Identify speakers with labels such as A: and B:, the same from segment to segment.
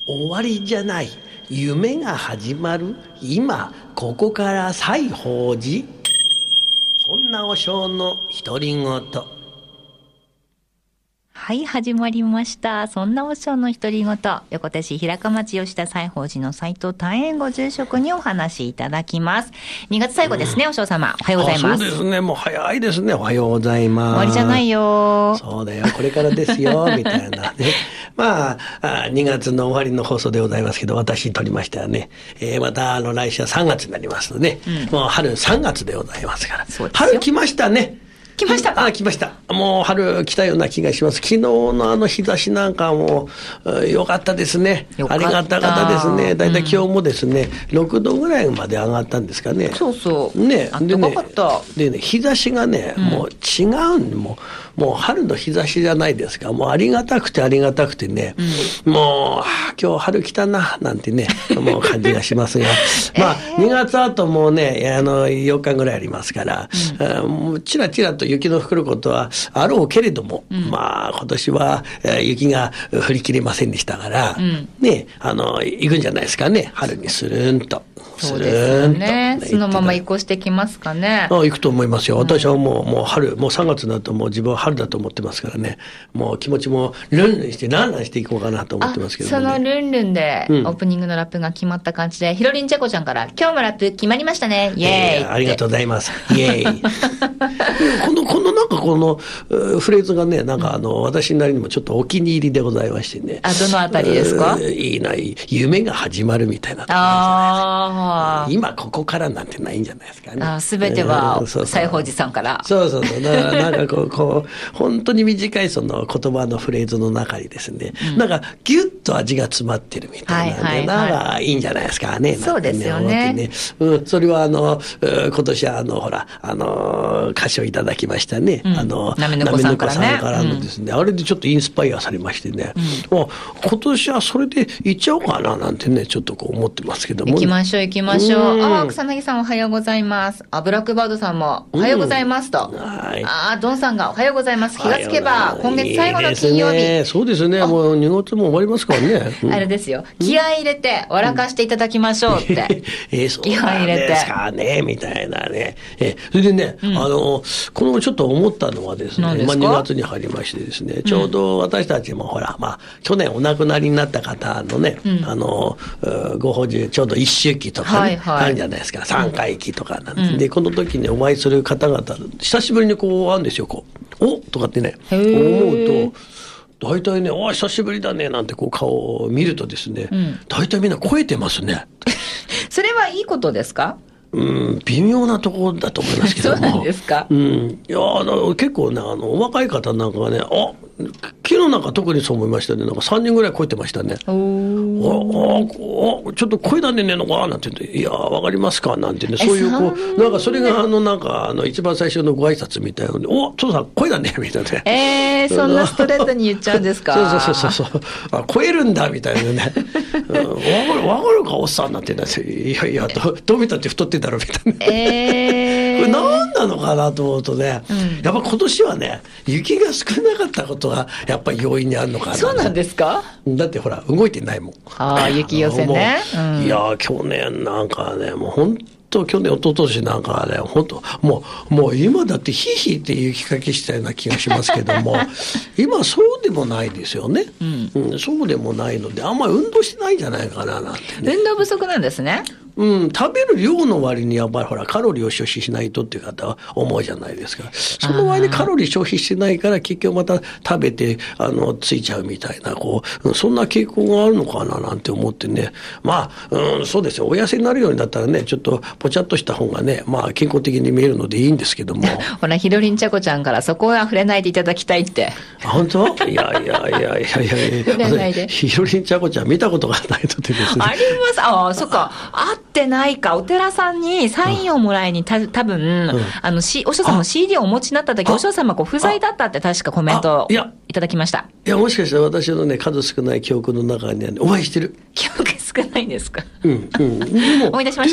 A: 終わりじゃない。夢が始まる。今、ここから西宝寺。そんな和尚の独り言。
B: はい、始まりました。そんな和尚の独り言。横手市平川町吉田西宝寺の斉藤大円ご住職にお話しいただきます。2月最後ですね、和尚様。おはようございます。
A: そうですね、もう早いですね。おはようございます。
B: 終わりじゃないよ。
A: そうだよ、これからですよ、みたいなね。まあ、2月の終わりの放送でございますけど、私にとりましてはね、また来週は3月になりますので、もう春3月でございますから。春来ましたね。
B: 来ましたか？
A: 来ました。もう春来たような気がします。昨日の日差しなんかも良かったですね。ありがたかったですね。だいたい今日もですね、6度ぐらいまで上がったんですかね。
B: そうそう。
A: ね、
B: あったかかった。
A: でね、日差しがね、もう違うんもう春の日差しじゃないですか。もうありがたくてね、もう今日春来たななんてね、もう感じがしますが、まあ2月あともうね、4日ぐらいありますから、ちらちらと雪の降ることはあろうけれども、まあ今年は雪が降りきれませんでしたから、ね、行くんじゃないですかね、春にスルーンと。
B: そうですよね。そのまま移行してきますかね。
A: 行くと思いますよ。私はもう春、もう3月になるともう自分は春だと思ってますからね。もう気持ちもルンルンしてランランしていこうかなと思ってますけどね。
B: そのルンルンでオープニングのラップが決まった感じで、ひろりんちゃこちゃんから今日もラップ決まりましたね。イエーイ。
A: ありがとうございます。イエーイ。このフレーズがね、私なりにもちょっとお気に入りでございましてね。
B: どのあたりですか？
A: いいな、夢が始まるみたいな。今ここからなんてないんじゃないですかね。
B: すべては西宝寺さんから。
A: そう。なんかこう本当に短いその言葉のフレーズの中にですね、なんかギュッと味が詰まってるみたいなんで、なんかいいんじゃないですかね。
B: そうですよね。
A: それは今年はほら歌詞をいただきましたね。なめのこさんからのですね、あれでちょっとインスパイアされましてね、今年はそれで行っちゃおうかななんてね、ちょっとこう思ってますけども、ね。
B: 行きましょう。草薙さんおはようございます。ブラックバードさんもおはようございますと。ドンさんがおはようございます。気がつけば今月最後の金曜日。
A: そうですね。もう2月も終わりますからね。
B: あれですよ。気合い入れて笑かしていただきましょうって。
A: 気合い入れて。ですかね、みたいなね。それでね、このちょっと思ったのはですね、2月に入りましてですね、ちょうど私たちもほら、去年お亡くなりになった方のね、ご法事ちょうど一周忌とかね、あるじゃないですか。三回忌とかなんです。で、この時にお会いする方々、久しぶりにこう会うんですよ、こう。おとかってね、思うと、大体ね、久しぶりだね、なんてこう顔を見るとですね、大体みんな超えてますね。
B: それはいいことですか？
A: 微妙なところだと思いますけども。
B: そうなんですか？
A: いや、結構ね、お若い方なんかがね、昨日なんか特にそう思いましたね。なんか3人ぐらい超えてましたね。ちょっと声だねねのかなんて言って、いや、わかりますかなんてね、そういうこう、なんかそれが一番最初のご挨拶みたいなので、父さん声だねみたいなね。
B: そんなストレートに言っちゃうんですか？
A: そう。超えるんだみたいなね。わかるかおっさんなんてね。いや、どう見たって太ってだろみたいな。これ何なのかなと思うとね、やっぱ今年はね、雪が少なかったことがやっぱり要因にあるのかな。
B: そうなんですか？だ
A: ってほら動いてないもん。
B: 雪寄せね。
A: いや去年なんかね、もう本当去年一昨年なんかはね、本当もう今だってヒーヒーって雪かきしたような気がしますけども、今そうでもないですよね。そうでもないので、あんまり運動してないんじゃないかななんてね。
B: 運動不足なんですね。
A: 食べる量の割にやっぱりほらカロリーを消費しないとっていう方は思うじゃないですか。その割にカロリー消費してないから結局また食べてついちゃうみたいなそんな傾向があるのかななんて思ってね。そうですよ。お痩せになるようになったらね、ちょっとぽちゃっとした方がね、健康的に見えるのでいいんですけども。
B: ほらひろりんちゃこちゃんからそこは触れないでいただきたいって。
A: 本当？いや触れないで。ひろりんちゃこちゃん見たことがないのでですね。
B: あります。そっか。ってないか、お寺さんにサインをもらいに多分、お師匠様の CD をお持ちになった時、お師匠様不在だったって確かコメントをいただきました。
A: いや、もしかしたら私のね、数少ない記憶の中にお会いしてる。
B: 記憶少ないんですか？
A: 思
B: い出しました。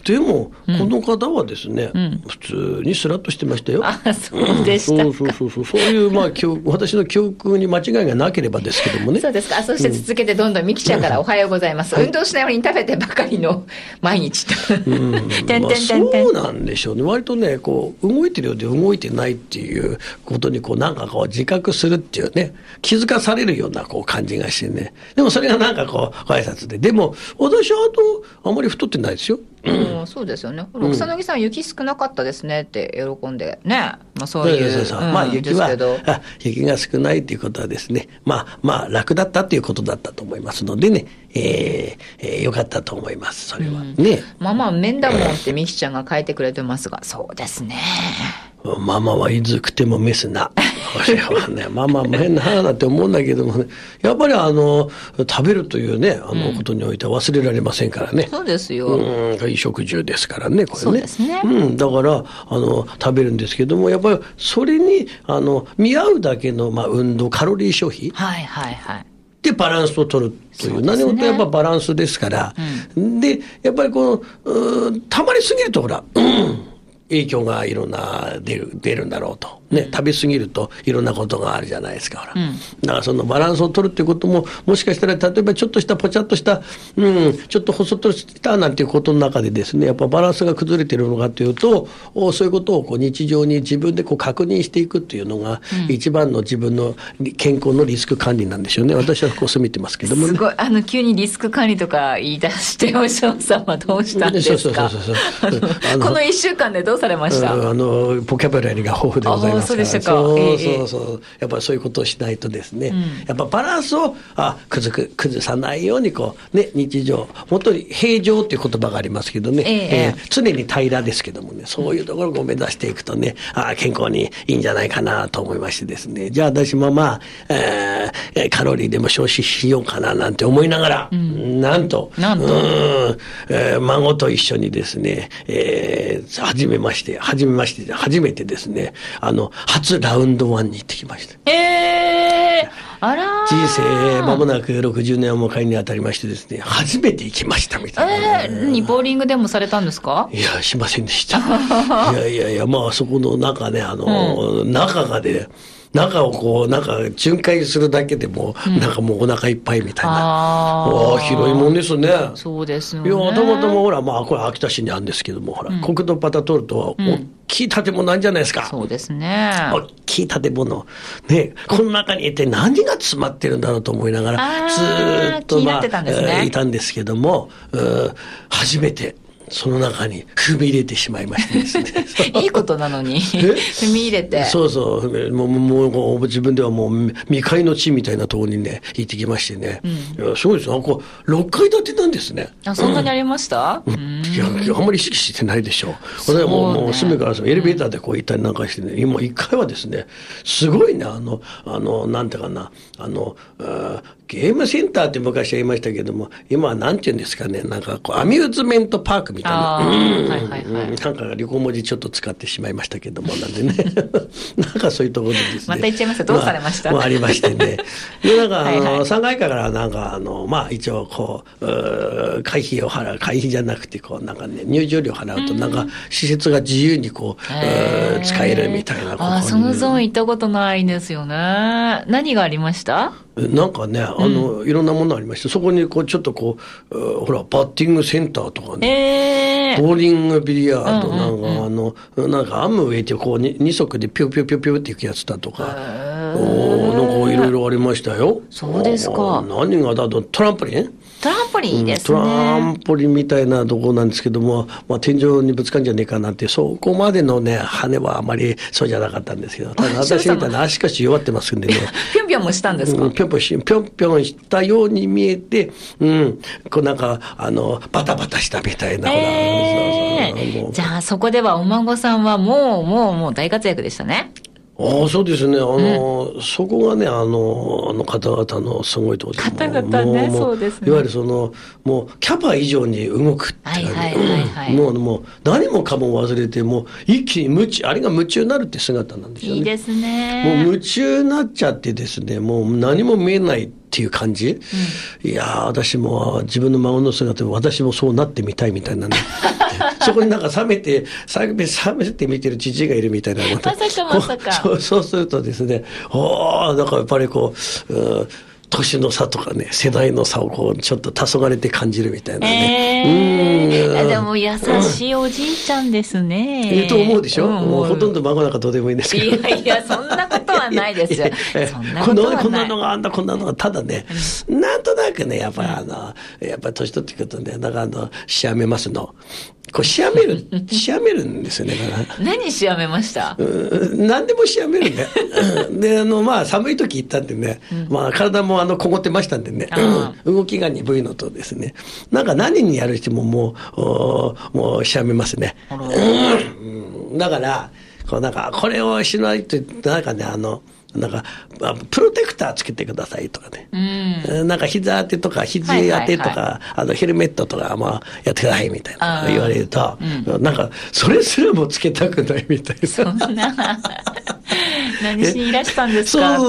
A: でも、この方はですね、普通にスラッとしてましたよ。
B: そうでしたか。
A: そういう、私の記憶に間違いがなければですけどもね。
B: そうですか。そして続けてどんどんみきちゃんからおはようございます。運動しないように食べてばかりの毎日と。
A: そうなんでしょうね。割とね、こう、動いてるようで動いてないっていうことに、こう、なんかこう、自覚するっていうね、気づかされるようなこう感じがしてね。でもそれがなんかこう、ご挨拶で。でも、私はあまり太ってないですよ。
B: そうですよね。草薙さん、雪少なかったですねって喜んでね。そういう。
A: 雪が少ないということはですね、楽だったということだったと思いますのでね、よかったと思います、それは。ね。
B: 面だもんってみきちゃんが書いてくれてますが、そうですね。
A: ママはいずくてもメスな。これはね、ママも変な話だって思うんだけどもね、やっぱり食べるというね、ことにおいては忘れられませんからね。
B: そうですよ。
A: 衣食住ですからね、これね。
B: そうですね。
A: だから、食べるんですけども、やっぱりそれに、見合うだけの、運動、カロリー消費。で、バランスを取るという。何事やっぱバランスですから。で、やっぱりたまりすぎるとほら、影響がいろんな出るんだろうと。ね、食べ過ぎるといろんなことがあるじゃないですか。ほら。だからそのバランスを取るっていうことも、もしかしたら例えばちょっとしたぽちゃっとした、ちょっと細っとしたなんていうことの中でですね、やっぱバランスが崩れているのかというと、そういうことを日常に自分で確認していくっていうのが、一番の自分の健康のリスク管理なんでしょうね。私はそう見てますけどもね。
B: すごい、急にリスク管理とか言い出して、お嬢さんはどうしたんですか？この1週間でどうされました？
A: ボキャブラリーが豊富でございます。
B: そうでしたか。
A: やっぱりそういうことをしないとですね、やっぱバランスを崩さないように日常、本当に平常っていう言葉がありますけどね、常に平らですけどもね、そういうところを目指していくとね、健康にいいんじゃないかなと思いましてですね、じゃあ私もカロリーでも消費しようかななんて思いながら、なんと孫と一緒にですね、初めてですね、初ラウンドワンに行ってきました。
B: あら
A: 人生間もなく60年を迎えにあたりましてですね、初めて行きましたみたいな。
B: ボーリングでもされたんですか？
A: いや、しませんでした。いや、そこの中ね、中を巡回するだけでも、もうお腹いっぱいみたいな。広いもんですね。
B: そうですよね。
A: いや、たまたまほら、これ秋田市にあるんですけども、ほら、国土パタ通ると、大きい建物なんじゃないですか。
B: そうですね。
A: 大きい建物。ね、この中に一体何が詰まってるんだろうと思いながら、ずーっといたんですけども、初めて、その中に踏み入れてしまいましてですね。
B: いいことなのに踏み入れて。
A: そうもう自分ではもう未開の地みたいなところにね行ってきましてね。すごいです。6階建てなんですね。
B: そんなにありました？
A: いや、あんまり意識してないでしょ。私はもう隅からエレベーターで行ったりなんかしてね、今1階はですね、すごいね、なんていうかな、ゲームセンターって昔は言いましたけども、今はなんて言うんですかね、アミューズメントパークみたいな。なんか旅行文字ちょっと使ってしまいましたけども、なんでね。なんかそういうところでですね。
B: また言っちゃいました。どうされました？
A: ありましてね。で、3階から一応会費じゃなくて、入場料払うと、施設が自由に使えるみたいな。
B: そのゾーン行ったことないんですよね。何がありました？
A: なんかね、いろんなものありまして、そこにちょっとほら、バッティングセンターとかね、ボーリング、ビリヤード、アムウェイって2足でピューピューピューピューっていくやつだとか、いろいろありましたよ。
B: そうですか。
A: 何がだと、トランポリン
B: いいですね。
A: トランポリンみたいなとこなんですけども、天井にぶつかんじゃねえかなって、そこまでのね、羽はあまりそうじゃなかったんですけど、ただ私みたいな足腰弱ってますんでね。
B: ぴょんぴょんもしたんですか？
A: ぴょんぴょんしたように見えて、バタバタしたみたいな。
B: じゃあそこではお孫さんはもう大活躍でしたね。
A: そうですね。そこがね、方々のすごいところで。
B: 方々ね、そうですね。
A: いわゆるもう、キャパ以上に動くっていうかね。もう、何もかも忘れて、もう、一気にあれが夢中になるって姿なんですよね。
B: いいですね。
A: もう夢中になっちゃってですね、もう何も見えないっていう感じ。いやー、私も自分の孫の姿で私もそうなってみたいみたいなね。 そこになんか冷めて見てるじじいがいるみたいな。
B: まさか。
A: そうするとですね、なんかやっぱりこう、年の差とかね、世代の差をこう、ちょっと黄昏て感じるみたいなね。
B: でも優しいおじいちゃんですね。
A: と思うでしょ、もうほとんど孫なんかどうでもいいんですけど。
B: いや、そんなことはないですよ。そんなことはない。
A: こんなのがあんだ、こんなのが、ただね、なんとなくね、やっぱやっぱ年取ってくるとね、なんかしやめますの。こうしやめるんですよね。
B: 何しやめました？
A: 何でもしやめるね。で、まあ寒い時行ったんでね、まあ体もこもってましたんでね、動きが鈍いのとですね、なんか何にやるしてももうしやめますね。だから、なんかこれをしないと、なんかね、なんか、プロテクターつけてくださいとかね。なんか膝当てとか、肘当てとか、ヘルメットとか、まあ、やってくださいみたいな言われると、なんか、それすらもつけたくないみたいな。
B: そんな。何しにいらしたんですかって。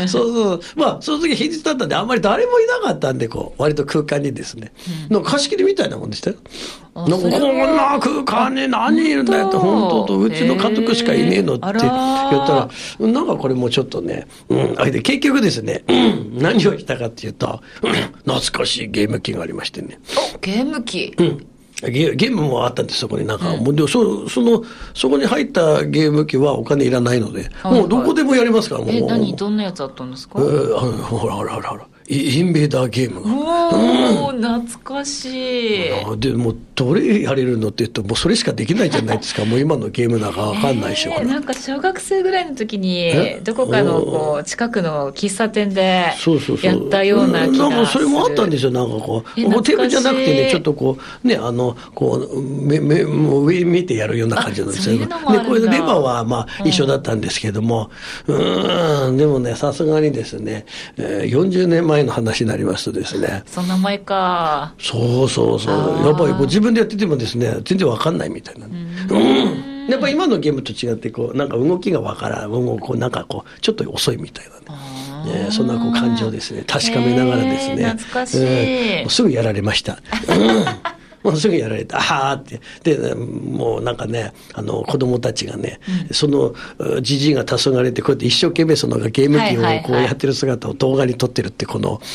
A: そう。まあ、その時平日だったんで、あんまり誰もいなかったんで、割と空間にですね。なんか貸し切りみたいなもんでしたよ。なんかこんな空間に何人いるんだよって、本当とうちの家族しかいねえのって言ったら、なんかこれもちょっとね、で結局ですね、何をしたかっていうと、懐かしいゲーム機がありましてね。
B: ゲーム機？
A: ゲームもあったんです、そこになんか。でそこに入ったゲーム機はお金いらないので、もうどこでもやりますから、もう。
B: どんなやつあったんですか？
A: ほら。インベーダーゲーム
B: が。懐かしい。
A: でもどれやれるのって言うともうそれしかできないじゃないですか。もう今のゲームなんかわかんないし、
B: なんか小学生ぐらいの時にどこかの近くの喫茶店でやったような気がする。
A: なんかそれもあったんですよ。なんかこうテーブルじゃなくてね、ちょっとこうね、こうもう上見てやるような感じなんですよ。でこれでレバーはまあ一緒だったんですけども、でもね、さすがにですね、40年前の話になりますとですね。
B: そんな前か。
A: そう。やっぱり自分でやっててもですね、全然わかんないみたいな。やっぱり今のゲームと違ってなんか動きがわからん、なんかちょっと遅いみたいなね。そんな感情ですね。確かめながらですね。
B: 懐かしい。
A: すぐやられました。もうすぐやられた。って。で、もうなんかね、子供たちがね、その、じじいが黄昏れて、こうやって一生懸命そのゲーム機をこうやってる姿を動画に撮ってるって、だ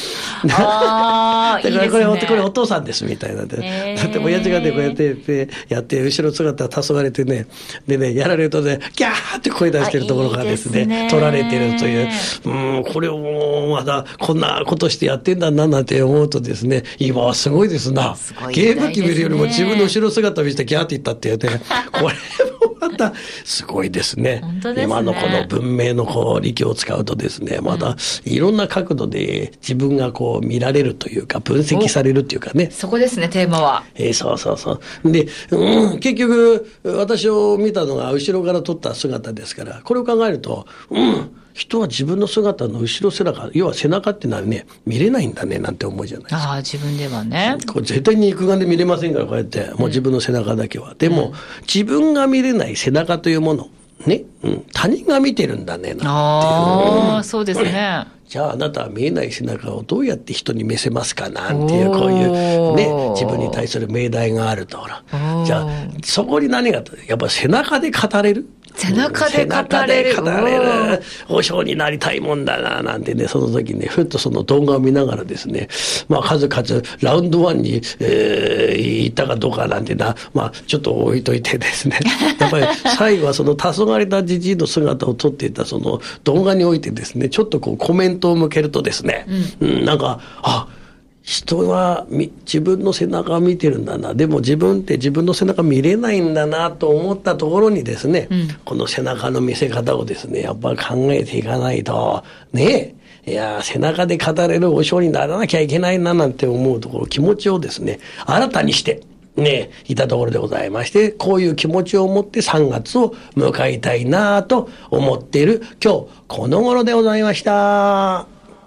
A: からこれお父さんですみたいなんで。だって親父がね、こうやってやって、後ろ姿を黄昏てね、でね、やられるとね、ギャーって声出してるところがですね、撮られてるという、これをもうまだこんなことしてやってんだななんて思うとですね、今はすごいですな。ゲーム機見るよりも自分の後ろ姿を見せてギャーって言ったっていうね、これもまたすごいですね。今のこの文明の力を使うとですね、まだいろんな角度で自分が見られるというか、分析されるというかね。
B: そこですね、テーマは。
A: そう。で、結局、私を見たのが後ろから撮った姿ですから、これを考えると、人は自分の姿の後ろ背中、要は背中ってのはね、見れないんだね、なんて思うじゃないですか。
B: 自分ではね。
A: これ絶対に肉眼で見れませんから、こうやって。もう自分の背中だけは。でも、自分が見れない背中というもの、ね、他人が見てるんだね、なんていう。
B: そうですね。
A: じゃああなたは見えない背中をどうやって人に見せますかなんていう、こういうね、自分に対する命題があると。じゃあ、そこに何が、やっぱ背中で語れる。
B: 背中で語れる
A: 和尚になりたいもんだななんてね、その時にね、ふっとその動画を見ながらですね、まあ数々ラウンド1に、行ったかどうかなんてな、まあちょっと置いといてですね、やっぱり最後はその黄昏れたじじいの姿を撮っていたその動画においてですね、ちょっとコメントを向けるとですね、なんか人は自分の背中を見てるんだな。でも自分って自分の背中見れないんだなと思ったところにですね、この背中の見せ方をですね、やっぱり考えていかないと、ねえ、いや、背中で語れる和尚にならなきゃいけないななんて思うところ、気持ちをですね、新たにして、ね、いたところでございまして、こういう気持ちを持って3月を迎えたいなと思っている今日この頃でございました。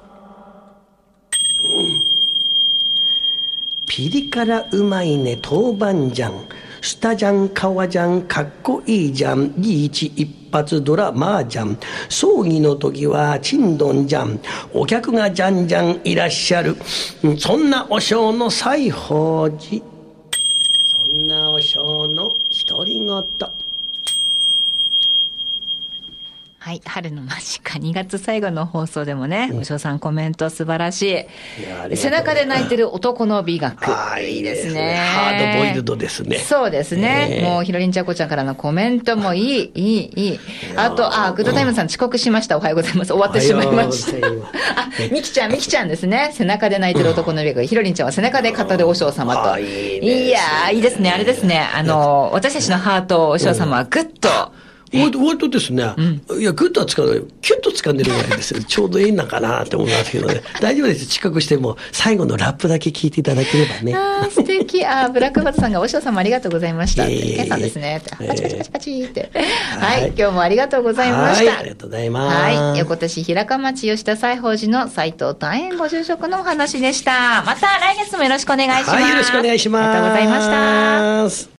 A: ピリ辛うまいね豆板醤、スタジャン革ジャンかっこいいじゃん、リーチ一発ドラマージャン、葬儀の時はチンドンじゃん、お客がじゃんじゃんいらっしゃる、そんなお正の西宝寺、そんなお正鳴った。
B: はい。春の間近、2月最後の放送でもね、お嬢さんコメント素晴らしい。背中で泣いてる男の美学。いいですね。
A: ハードボイルドですね。
B: そうですね。もう、ひろりんちゃこちゃんからのコメントもいい。あと、グッドタイムさん遅刻しました。おはようございます。終わってしまいました。みきちゃんですね。背中で泣いてる男の美学。ひろりんちゃんは背中で語るお嬢様と。いやいいですね。あれですね。私たちのハートをお嬢様はぐっと、
A: 割とですね、いや、グッとは使わない、キュッと掴んでるぐらいですよ。ちょうどいいのかなって思いますけどね。大丈夫です。遅刻しても、最後のラップだけ聞いていただければね。
B: 素敵。ブラックバツさんが、お嬢様ありがとうございました。ケンさんですね。パチパチパチパチって。はい、今日もありがとうございました。
A: ありがとうございます。
B: はい。横手市平川町吉田西宝寺の斉藤大円ご住職のお話でした。また来月もよろしくお願いします。
A: はい、よろしくお願いします。
B: ありがとうございました。